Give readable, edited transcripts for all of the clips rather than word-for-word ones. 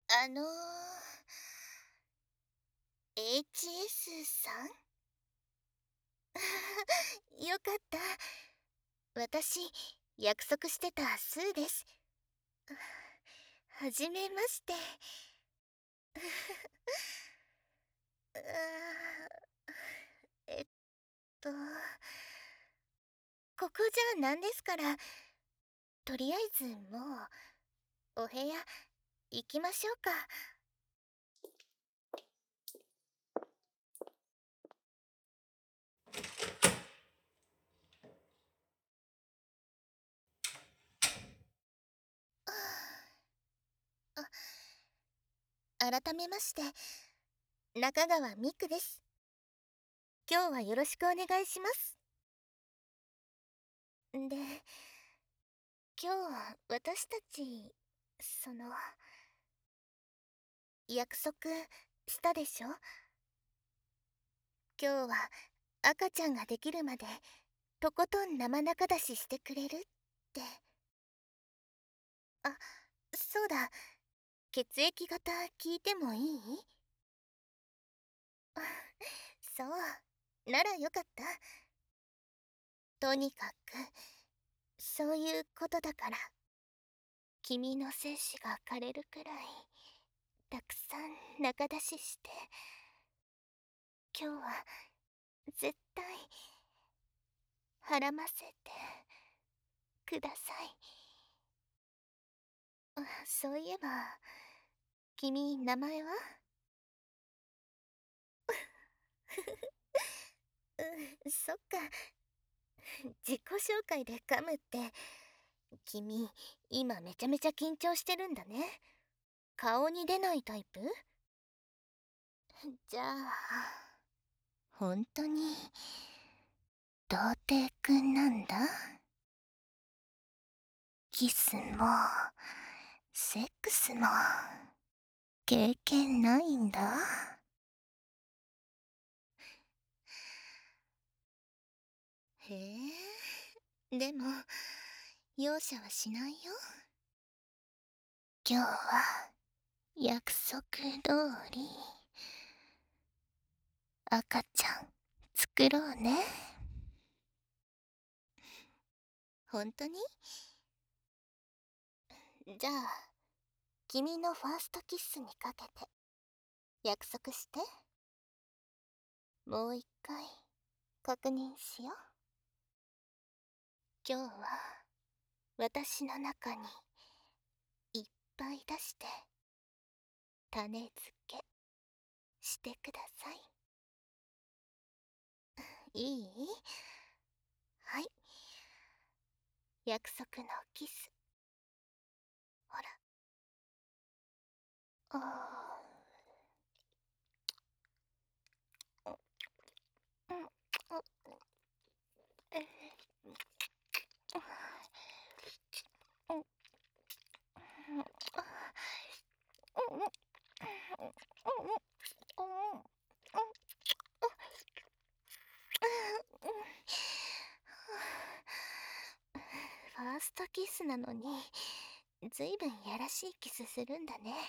HS さんよかった。私、約束してたスーです。はじめまして。うーえっと、ここじゃなんですから、とりあえずもう、お部屋、行きましょうか。改めまして、中川ミクです。今日はよろしくお願いします。で、今日私たち、約束したでしょ？今日は赤ちゃんができるまでとことん生仲出ししてくれるって。あ、そうだ、血液型聞いてもいい？そう、ならよかった。とにかく、そういうことだから、君の精子が枯れるくらい、たくさん仲出しして、今日は絶対、孕ませて、ください。そういえば、君、名前は？そっか。自己紹介で噛むって、君、今めちゃめちゃ緊張してるんだね。顔に出ないタイプ？じゃあ、本当に、童貞くんなんだ？キスも、セックスも、経験ないんだ？へえ、でも、容赦はしないよ。今日は、約束通り、赤ちゃん、作ろうね。本当に？じゃあ、君のファーストキスにかけて、約束して。もう一回、確認しよう。今日は、私の中に、いっぱい出して、種付け、してください。いい？はい。約束のキス。ほら。あー、うん、うん、えうん、うん、うん、うん、ファーストキスなのに、ずいぶんやらしいキスするんだね。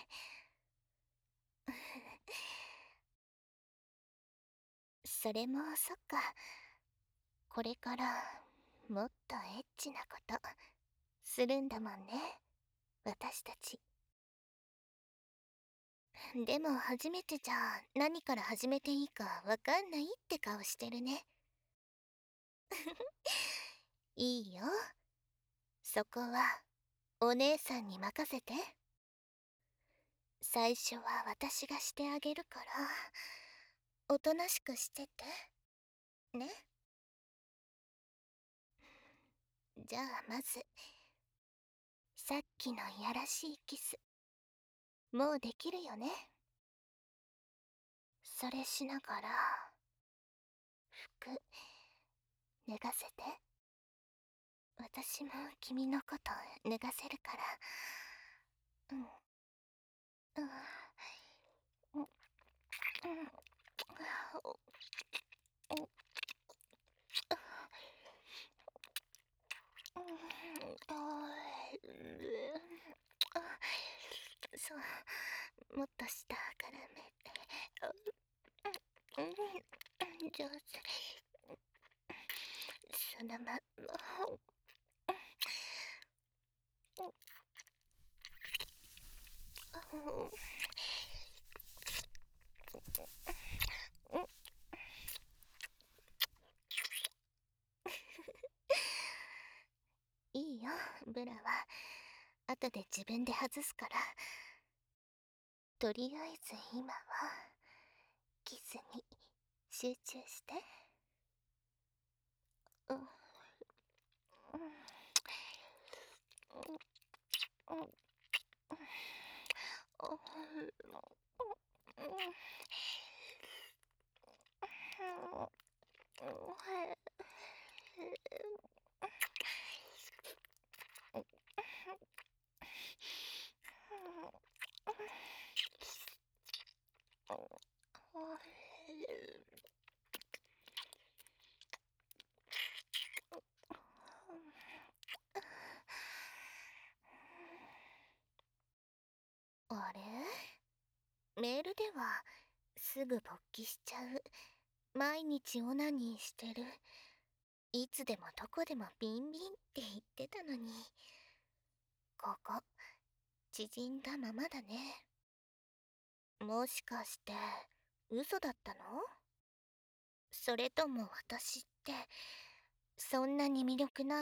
それもそっか。これからもっとエッチなことするんだもんね、私たち。でも初めてじゃ何から始めていいかわかんないって顔してるね。いいよ。そこはお姉さんに任せて。最初は私がしてあげるから、おとなしくしてて。ね。じゃあまず、さっきのやらしいキス、もうできるよね。それしながら、服、脱がせて。私も君のこと脱がせるから。うん。うん。うん。うん。そう、 もっと下からめて。上手。そのまま。いいよ、ブラは。後で自分で外すから。とりあえず今はキスに集中して。うんうんうんあれ、メールではすぐ勃起しちゃう、毎日オナニーしてる、いつでもどこでもビンビンって言ってたのに、ここ縮んだままだね。もしかして嘘だったの？それとも私ってそんなに魅力ない？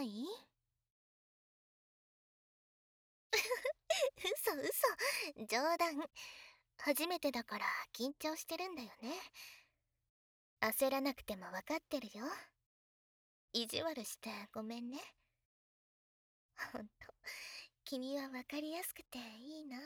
嘘嘘、冗談。初めてだから緊張してるんだよね。焦らなくても分かってるよ。意地悪してごめんね。ほんと、君は分かりやすくていいな。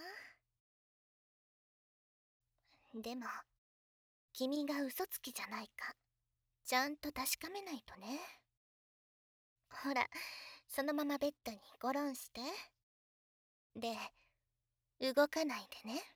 でも、君が嘘つきじゃないか、ちゃんと確かめないとね。ほら、そのままベッドにゴロンして。で、動かないでね。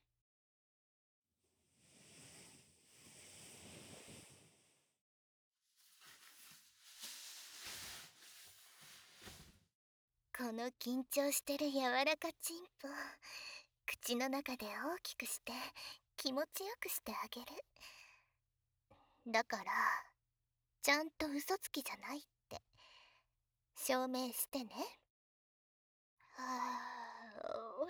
この緊張してる柔らかチンポ、口の中で大きくして気持ちよくしてあげる。だから、ちゃんと嘘つきじゃないって証明してね。は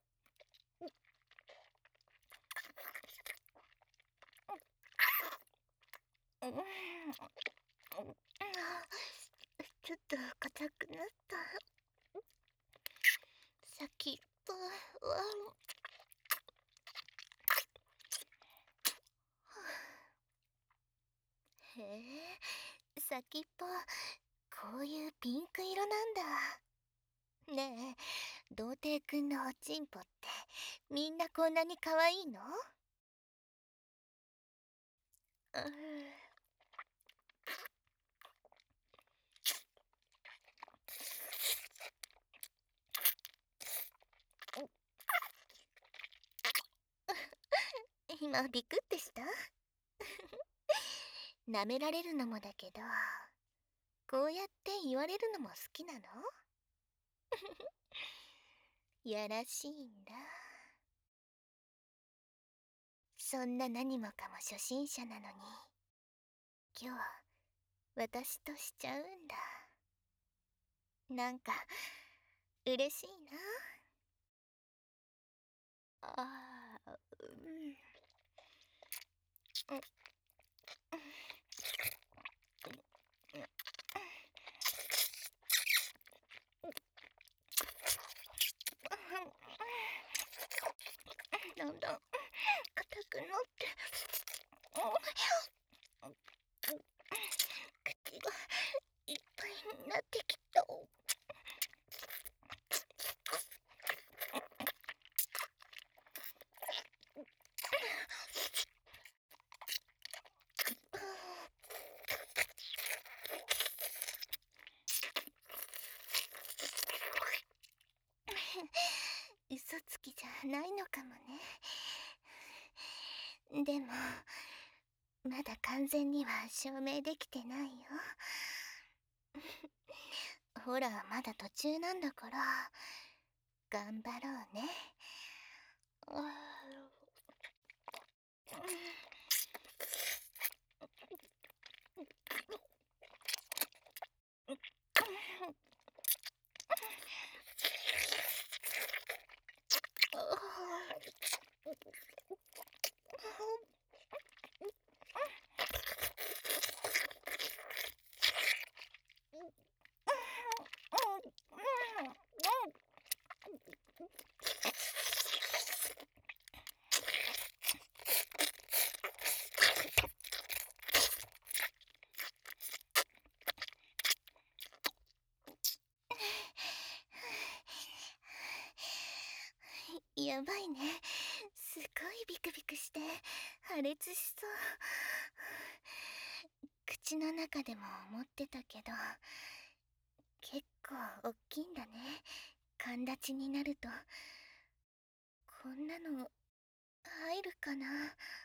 あ、ちょっと硬くなった。先っぽはへえ、先っぽこういうピンク色なんだ。ねえ、童貞くんのおちんぽってみんなこんなに可愛いの？うん、今ビクってした？舐められるのもだけど、こうやって言われるのも好きなの？やらしいんだ。そんな何もかも初心者なのに、今日私としちゃうんだ。なんか嬉しいな。ああ、うん。だんだん硬くなって、口がいっぱいになってきた。嘘つきじゃないのかもね。でもまだ完全には証明できてないよ。ほら、まだ途中なんだから頑張ろうね。 やばいね。すごいビクビクして破裂しそう。口の中でも思ってたけど、結構おっきいんだね。かんだちになると。こんなの入るかな。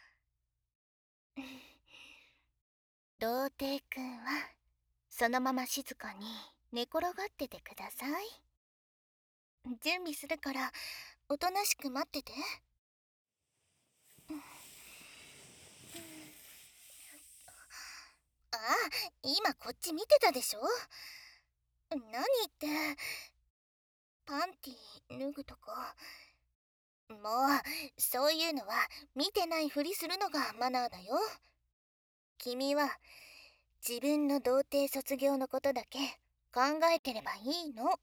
童貞くんはそのまま静かに寝転がっててください。準備するからおとなしく待ってて。ああ、今こっち見てたでしょ。何言って。パンティ脱ぐとか。もうそういうのは見てないふりするのがマナーだよ。君は自分の童貞卒業のことだけ考えてればいいの。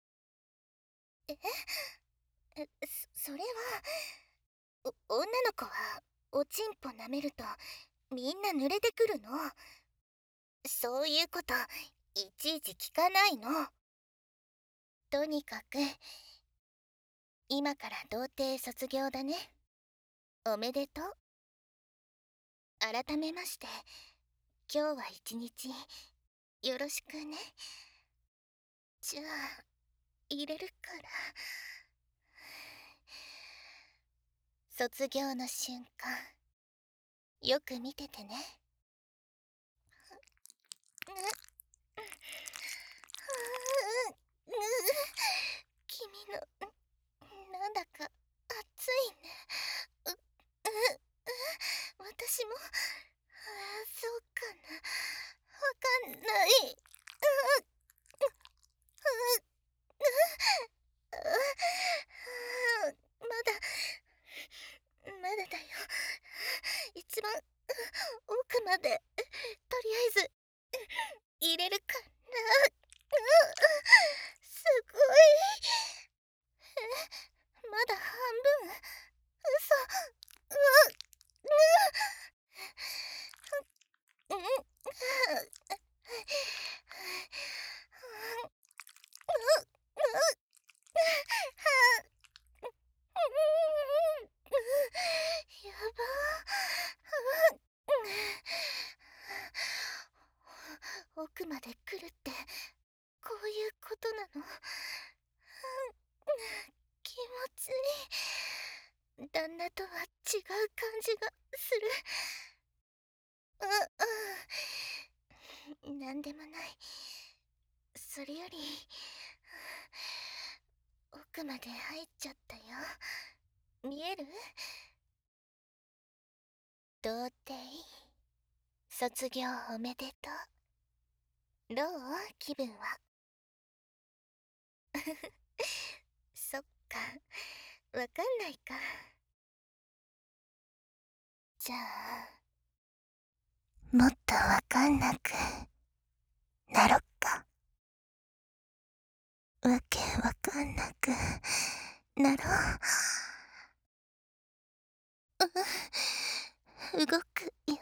それは女の子はおちんぽ舐めるとみんな濡れてくるの。そういうこといちいち聞かないの。とにかく今から童貞卒業だね。おめでとう。改めまして今日は一日よろしくね。じゃあ入れるから。卒業の瞬間よく見ててね。君のなんだか熱いね。私もそうかな。わかんない。まだだよ。一番奥までとりあえず入れるかな。すごい。まだ半分。嘘。やば。奥まで来るってこういうことなの。気持ちいい。旦那とは違う感じがする。なんでもない。それより奥まで入っちゃったよ。見える？童貞卒業おめでとう。どう？気分は。そっか、わかんないか。じゃあもっとわかんなくなろっか。わけわかんなくなろう。動くよ。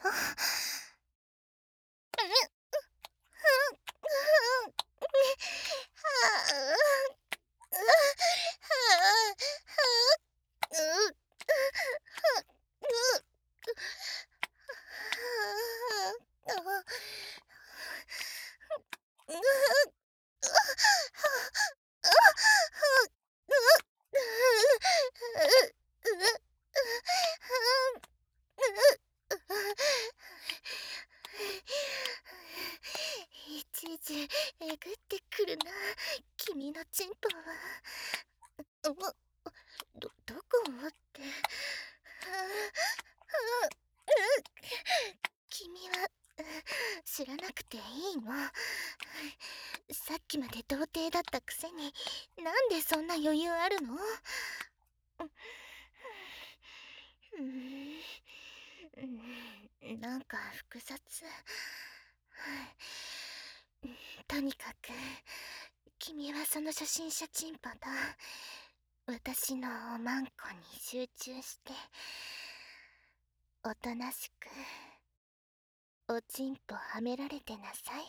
いちいちえぐってくるな、君のチンポは。どこって。 さっきまで童貞だったくせになんでそんな余裕あるの？なんか複雑。とにかく君はその初心者チンポと私のおまんこに集中しておとなしくおちんぽはめられてなさ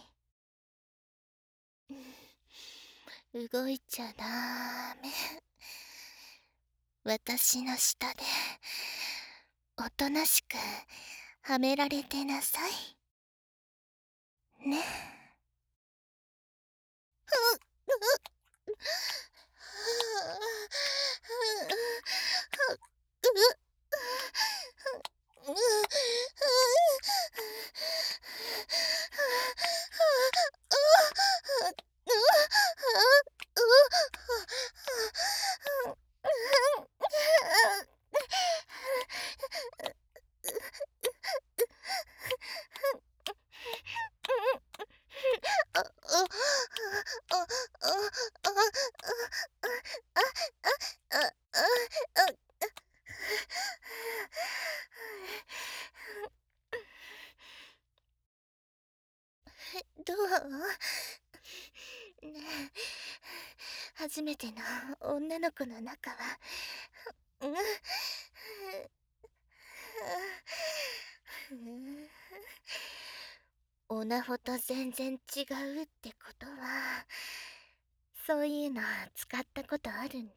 い。動いちゃダメ。私の下でおとなしくはめられてなさいね。どう？ねえ、初めての女の子の中は、オナホと全然違うってことは、そういうの使ったことあるんだ。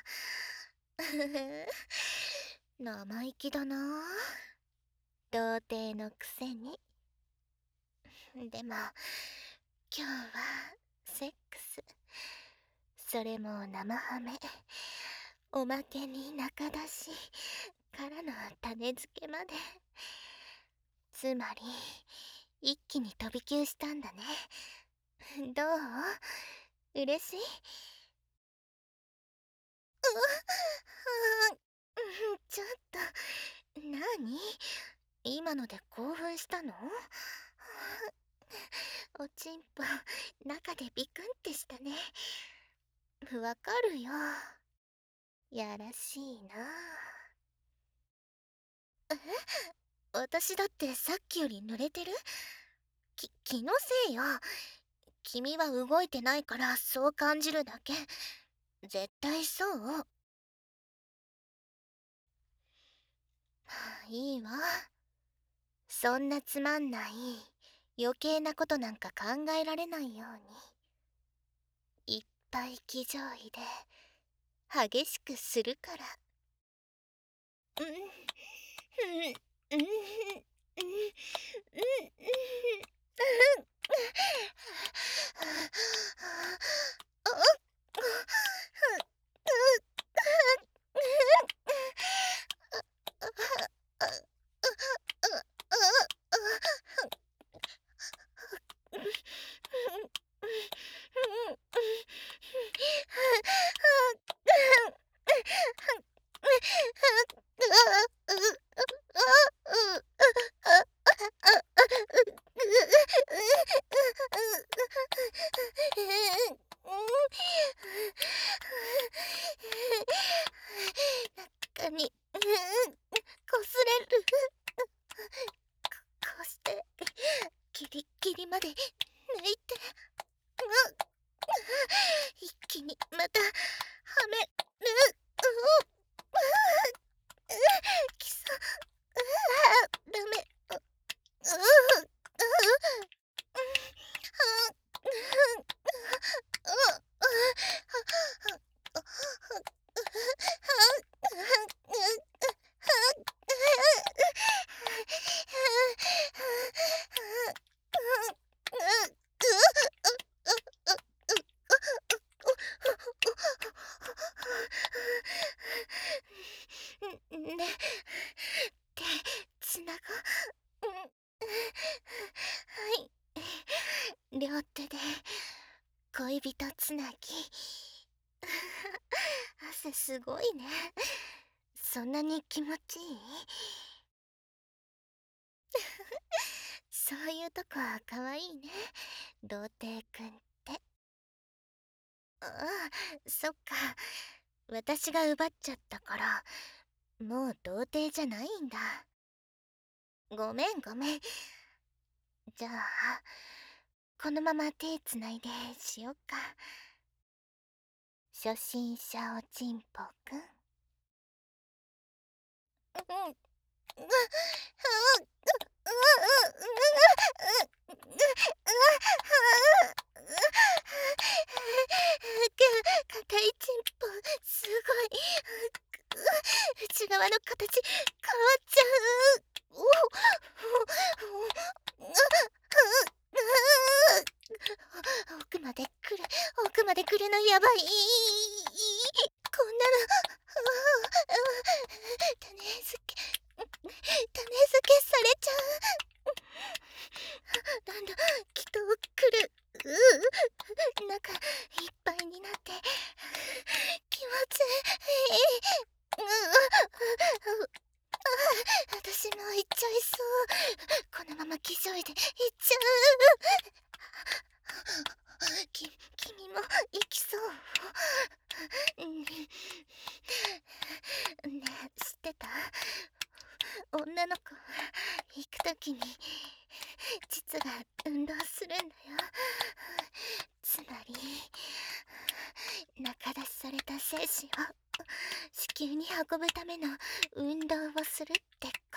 生意気だな。童貞のくせに。でも今日はセックス、それも生ハメ、おまけに中出しからの種付けまで。つまり一気に飛び級したんだね。どう？嬉しい？ちょっと何？今ので興奮したの？おちんぽ中でビクンってしたね。わかるよ。やらしいな。私だってさっきより濡れてる？気のせいよ。君は動いてないからそう感じるだけ。絶対そう。いいわ。そんなつまんない余計なことなんか考えられないようにいっぱい気乗位で激しくするから。うんうんうんうん中にこすれる。こうしてギリギリまで抜いて、一気にまたはめる。きそダメ。ね、手つなごう。はい、両手で恋人つなぎ。汗すごいね。そんなに気持ちいい？そういうとこはかわいいね。 童貞くんって。ああ、そっか。私が奪っちゃったから、もう童貞じゃないんだ。ごめんごめん。じゃあ、このまま手つないでしよっか。初心者おちんぽくん。うん。硬いチンポすごい。内側の形変わっちゃう。奥まで来る、奥まで来るのやばい。こんなの種付けされちゃう。なんだ、きっと来る。中いっぱいになって気持ちいい。私も行っちゃいそう。このまま気象いで行っちゃう。君も行きそう。ねえ、知ってた？女の子行くときに膣が運動するんだよ。つまり中出しされた精子を子宮に運ぶための運動をするってこと。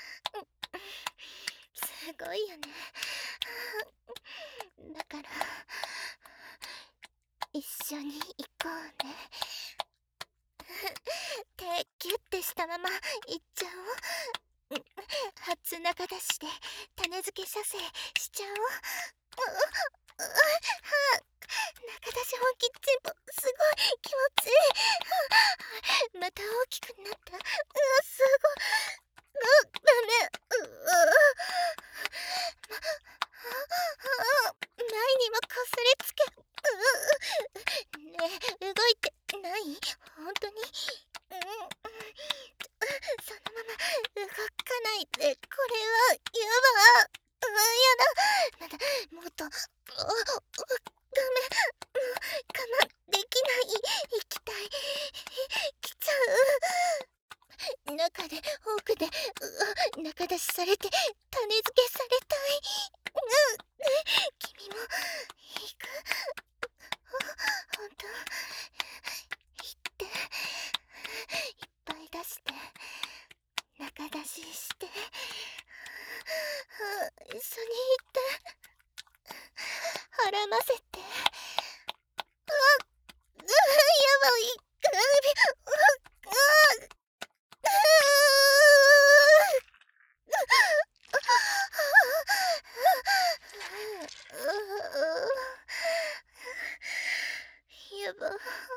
すごいよね。だから一緒に行こうね。手キュッてしたまま行っちゃおう。初中出しで種付け射精しちゃおう。中出し本気チンポすごい気持ちいい。また大きくなった。すごい。ダメ。前にもこすりつけ。ねえ、動いてない？本当に？そのまま動かないで。これはやだ。やだ。もっと。ダメ。我慢できない。行きたい。来ちゃう。中で奥で中出しされて種付けされたい。君も行く？本当？行っていっぱい出して中出しして一緒に行って絡ませて。やばい。やば。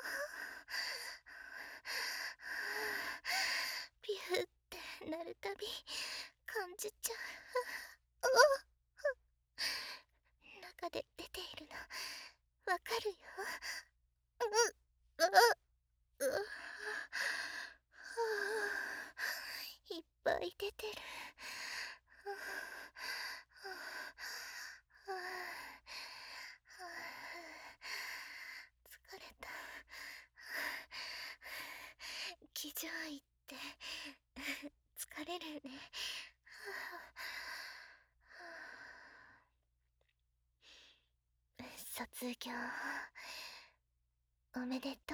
ピューってなるたび感じちゃう。中で出ているのわかるよ。いっぱい出てる。疲れた。騎乗位って疲れるね。卒業おめでと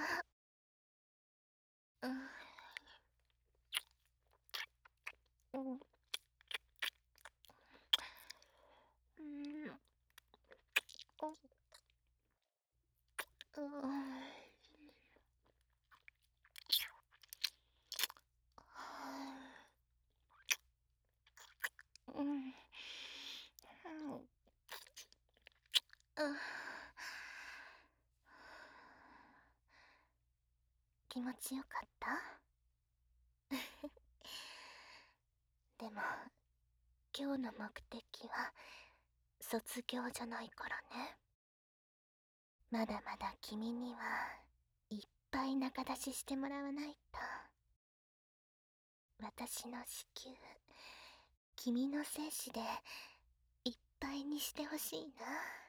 う。うん。うん。気持ちよかった？でも今日の目的は卒業じゃないからね。まだまだ君にはいっぱい中出ししてもらわないと。私の子宮君の精子でいっぱいにしてほしいな。